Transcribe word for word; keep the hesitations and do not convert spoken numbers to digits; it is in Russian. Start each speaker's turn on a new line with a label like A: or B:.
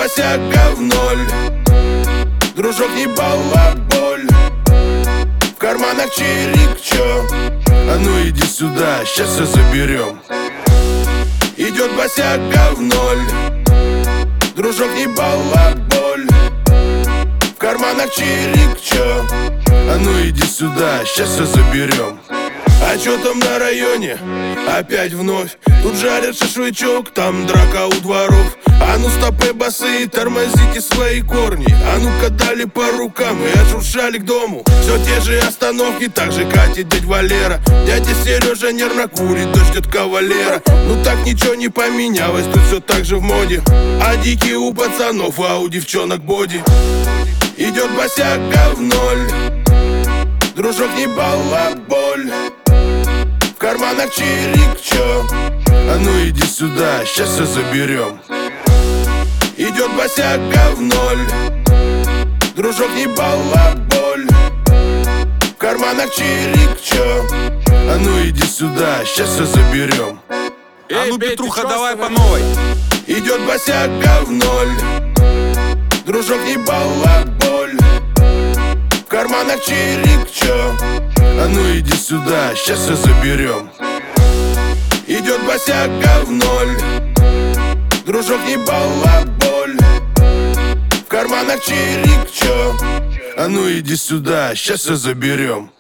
A: босяка в ноль. Дружок, не балаболь. В карманах чирик, чё? А ну иди сюда, сейчас все заберем. Идет босяка в ноль. Дружок, не балаболь. В карманах чирик, чё? А ну иди сюда, сейчас все заберем. А чё там на районе? Опять вновь. Тут жарят шашлычок, там драка у дворов. А ну стопы босые, тормозите свои корни. А ну-ка дали по рукам и отшуршали к дому. Все те же остановки, так же катит дядь Валера. Дядя Сережа нервно курит, дождь ждет кавалера. Ну так ничего не поменялось, тут все так же в моде. А дикие у пацанов, а у девчонок боди. Идет босяка в ноль. Дружок, не балаболь. В карманах чирик, чё? А ну иди сюда, сейчас все заберем. Идет босяка в ноль. Дружок, не балаболь. В карманах чирик, чё? А ну иди сюда, сейчас все заберем.
B: А ну, Петруха, давай по новой.
A: Идет босяка в ноль. Дружок, не балаболь. В карманах чирик, чё? А ну иди сюда, сейчас все заберем. Идет босяка в ноль. Дружок, не балаболь. В карманах чирик, чё? А ну иди сюда, сейчас все заберем.